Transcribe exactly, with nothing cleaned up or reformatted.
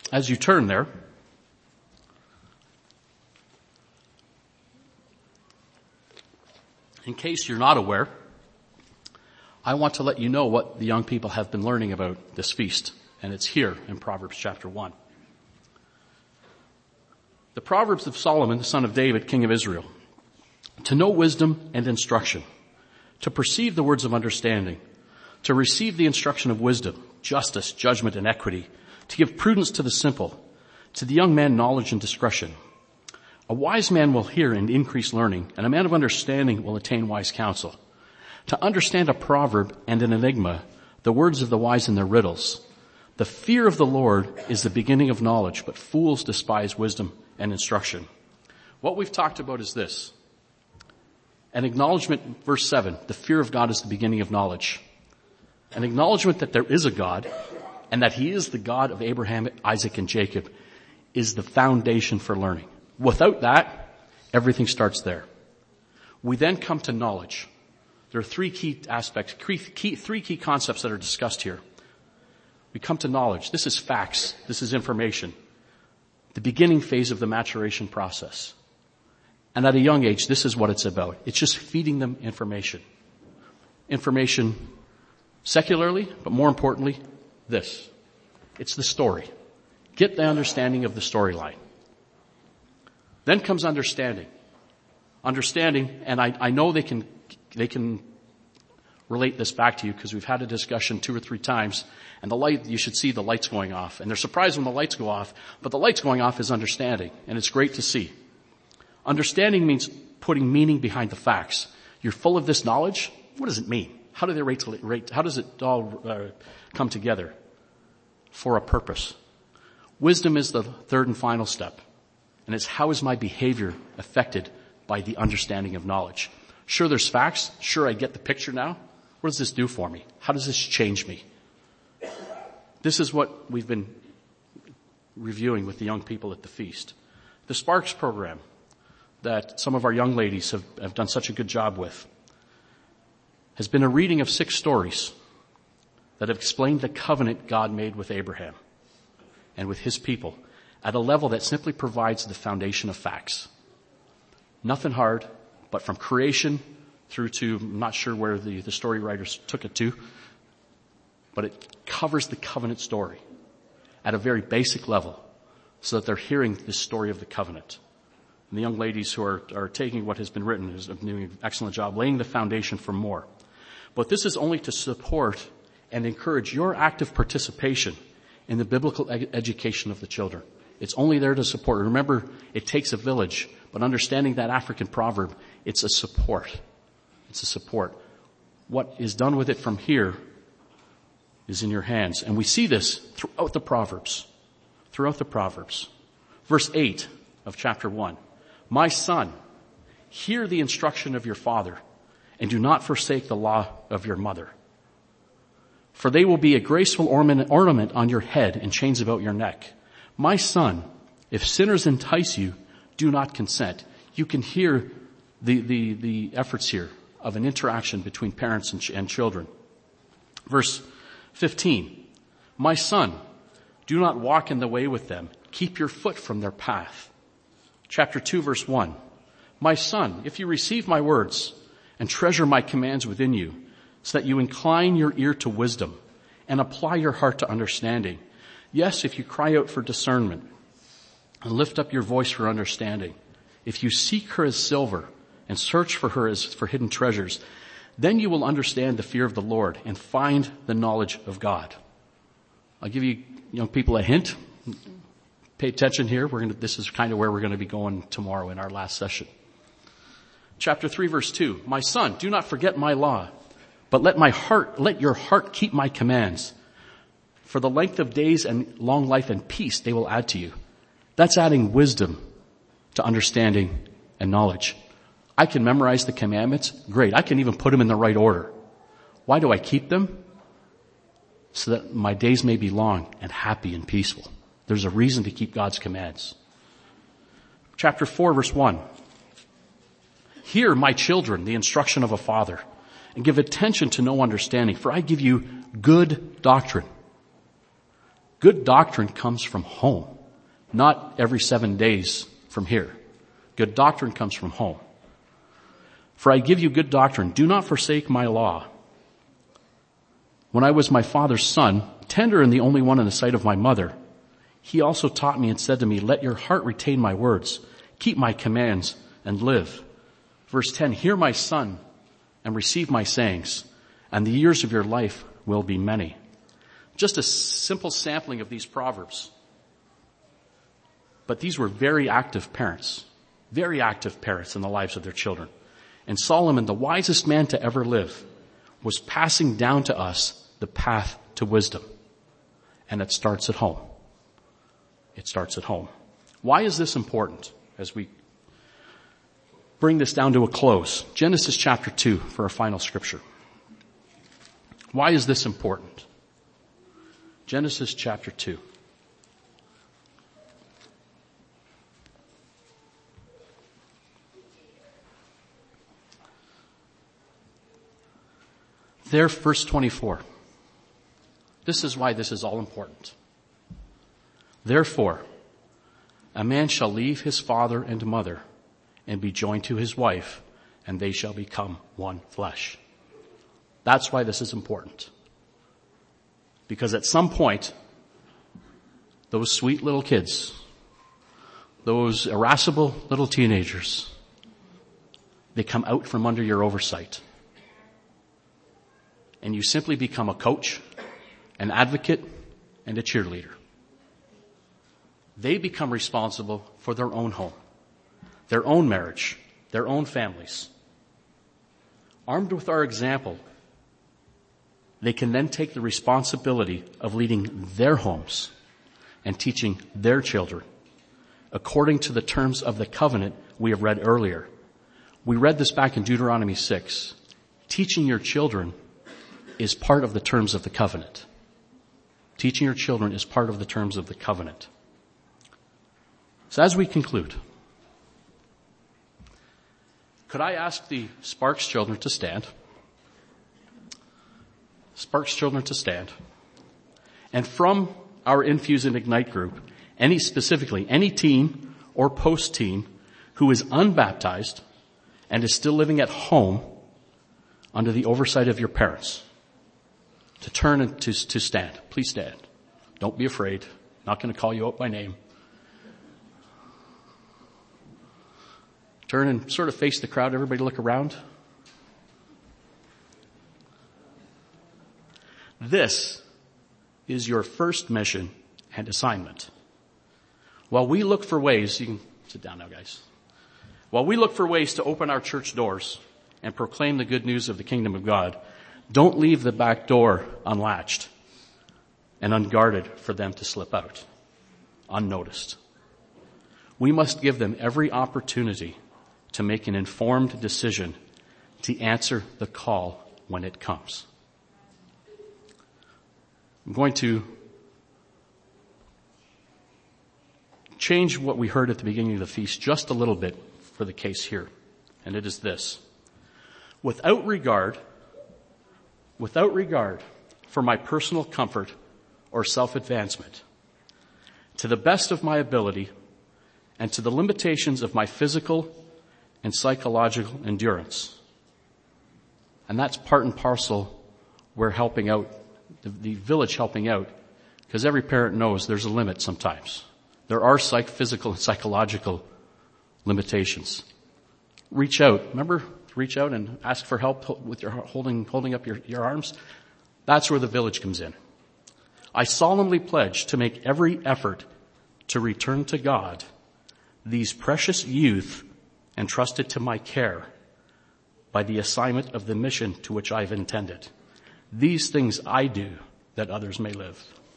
as you turn there, in case you're not aware, I want to let you know what the young people have been learning about this feast, and it's here in Proverbs chapter one. The Proverbs of Solomon, the son of David, king of Israel. To know wisdom and instruction, to perceive the words of understanding, to receive the instruction of wisdom, justice, judgment, and equity, to give prudence to the simple, to the young man knowledge and discretion. A wise man will hear and increase learning, and a man of understanding will attain wise counsel. To understand a proverb and an enigma, the words of the wise and their riddles. The fear of the Lord is the beginning of knowledge, but fools despise wisdom and instruction. What we've talked about is this. An acknowledgement, verse seven, the fear of God is the beginning of knowledge. An acknowledgement that there is a God and that he is the God of Abraham, Isaac, and Jacob is the foundation for learning. Without that, everything starts there. We then come to knowledge. There are three key aspects, three key, three key concepts that are discussed here. We come to knowledge. This is facts. This is information. The beginning phase of the maturation process. And at a young age, this is what it's about. It's just feeding them information. Information secularly, but more importantly, this. It's the story. Get the understanding of the storyline. Then comes understanding. Understanding, and I, I know they can, they can relate this back to you because we've had a discussion two or three times, and the light, you should see the lights going off. And they're surprised when the lights go off, but the lights going off is understanding, and it's great to see. Understanding means putting meaning behind the facts. You're full of this knowledge. What does it mean? How do they rate, rate how does it all uh, come together? For a purpose. Wisdom is the third and final step. And it's how is my behavior affected by the understanding of knowledge? Sure, there's facts. Sure, I get the picture now. What does this do for me? How does this change me? This is what we've been reviewing with the young people at the feast. The Sparks program that some of our young ladies have, have done such a good job with has been a reading of six stories that have explained the covenant God made with Abraham and with his people at a level that simply provides the foundation of facts. Nothing hard, but from creation through to, I'm not sure where the, the story writers took it to, but it covers the covenant story at a very basic level so that they're hearing this story of the covenant. And the young ladies who are, are taking what has been written is doing an excellent job laying the foundation for more. But this is only to support and encourage your active participation in the biblical ed- education of the children. It's only there to support. Remember, it takes a village, but understanding that African proverb, it's a support. It's a support. What is done with it from here is in your hands. And we see this throughout the Proverbs. Throughout the Proverbs. Verse eight of chapter one. My son, hear the instruction of your father, and do not forsake the law of your mother. For they will be a graceful ornament, ornament on your head and chains about your neck. My son, if sinners entice you, do not consent. You can hear the, the, the efforts here of an interaction between parents and, ch- and children. Verse fifteen. My son, do not walk in the way with them. Keep your foot from their path. Chapter two, verse one. My son, if you receive my words and treasure my commands within you, so that you incline your ear to wisdom and apply your heart to understanding. Yes, if you cry out for discernment and lift up your voice for understanding, if you seek her as silver and search for her as for hidden treasures, then you will understand the fear of the Lord and find the knowledge of God. I'll give you young people a hint. Pay attention here. We're going to, this is kind of where we're going to be going tomorrow in our last session. Chapter three, verse two. My son, do not forget my law, but let my heart, let your heart keep my commands. For the length of days and long life and peace they will add to you. That's adding wisdom to understanding and knowledge. I can memorize the commandments. Great. I can even put them in the right order. Why do I keep them? So that my days may be long and happy and peaceful. There's a reason to keep God's commands. Chapter four, verse one. Hear, my children, the instruction of a father, and give attention to know understanding, for I give you good doctrine. Good doctrine comes from home, not every seven days from here. Good doctrine comes from home. For I give you good doctrine. Do not forsake my law. When I was my father's son, tender and the only one in the sight of my mother, he also taught me and said to me, let your heart retain my words. Keep my commands and live. Verse ten, hear my son and receive my sayings, and the years of your life will be many. Just a simple sampling of these proverbs. But these were very active parents, very active parents in the lives of their children. And Solomon, the wisest man to ever live, was passing down to us the path to wisdom. And it starts at home. It starts at home. Why is this important as we bring this down to a close? Genesis chapter two for our final scripture. Why is this important? Genesis chapter two. There, verse twenty-four. This is why this is all important. Therefore, a man shall leave his father and mother and be joined to his wife, and they shall become one flesh. That's why this is important. Because at some point, those sweet little kids, those irascible little teenagers, they come out from under your oversight. And you simply become a coach, an advocate, and a cheerleader. They become responsible for their own home, their own marriage, their own families. Armed with our example, they can then take the responsibility of leading their homes and teaching their children according to the terms of the covenant we have read earlier. We read this back in Deuteronomy six. Teaching your children is part of the terms of the covenant. Teaching your children is part of the terms of the covenant. So as we conclude, could I ask the Sparks children to stand? Sparks children to stand. And from our Infuse and Ignite group, any specifically, any teen or post-teen who is unbaptized and is still living at home under the oversight of your parents, to turn and to, to stand. Please stand. Don't be afraid. I'm not going to call you out by name. Turn and sort of face the crowd. Everybody look around. This is your first mission and assignment. While we look for ways, you can sit down now, guys. While we look for ways to open our church doors and proclaim the good news of the kingdom of God, don't leave the back door unlatched and unguarded for them to slip out, unnoticed. We must give them every opportunity to make an informed decision to answer the call when it comes. I'm going to change what we heard at the beginning of the feast just a little bit for the case here, and it is this. Without regard Without regard for my personal comfort or self-advancement, to the best of my ability and to the limitations of my physical and psychological endurance. And that's part and parcel we're helping out, the, the village helping out, because every parent knows there's a limit sometimes. There are psych, physical and psychological limitations. Reach out. Remember? Reach out and ask for help with your holding, holding up your, your arms. That's where the village comes in. I solemnly pledge to make every effort to return to God these precious youth entrusted to my care by the assignment of the mission to which I've intended. These things I do that others may live.